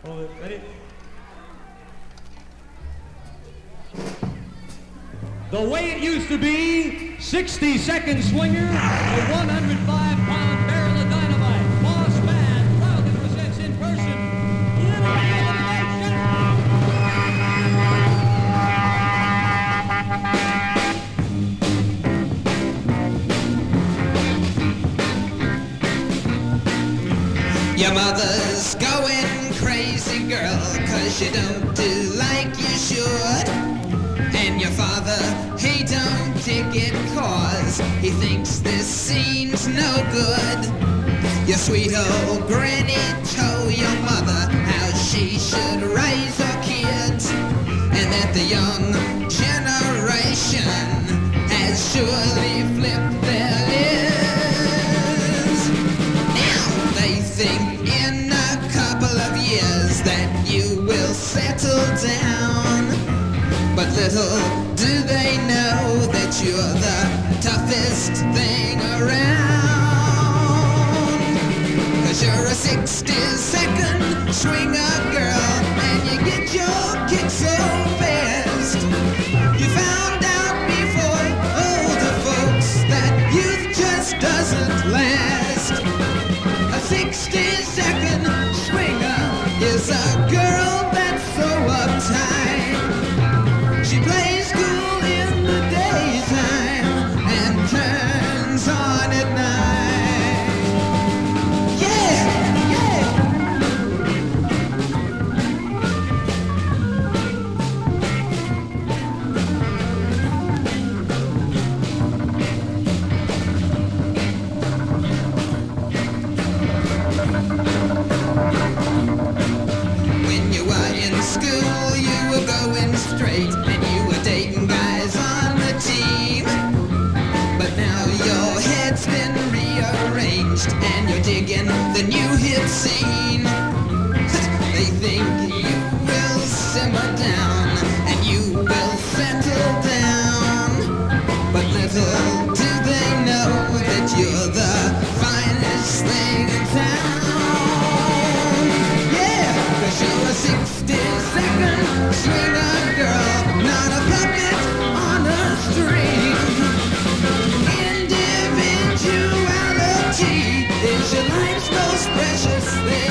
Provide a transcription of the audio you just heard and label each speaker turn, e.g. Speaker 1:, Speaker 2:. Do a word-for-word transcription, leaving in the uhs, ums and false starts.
Speaker 1: Hold it. Ready? The way it used to be, sixty-second swinger, a one hundred five pound barrel of dynamite. Boss Man proudly presents in person.
Speaker 2: Your mother's going crazy, girl, 'cause you don't do like you should. And your father, he don't dig it 'cause he thinks this scene's no good. Your sweet old granny told your mother how she should raise her kids, and that the young generation has surely flipped their lids. Now they think in a couple of years that you will settle down, but little do they know that you're the toughest thing around. 'Cause you're a sixty-second swinger girl, and you get your kick so fast. You found out before older folks that youth just doesn't last. A sixty-second swinger is a girl that's so uptight. She plays cool in the daytime and turns on at night. Yeah, yeah. When you were in school, you were going straight, and you were dating guys on the team. But now your head's been rearranged, and you're digging the new hit scene. They think you will simmer down, and you will settle down. But little do they know that you're the finest thing in town. Yeah, 'cause you're a sixty-second swinger girl, not a puppet on a string. Individuality is your life's most precious thing.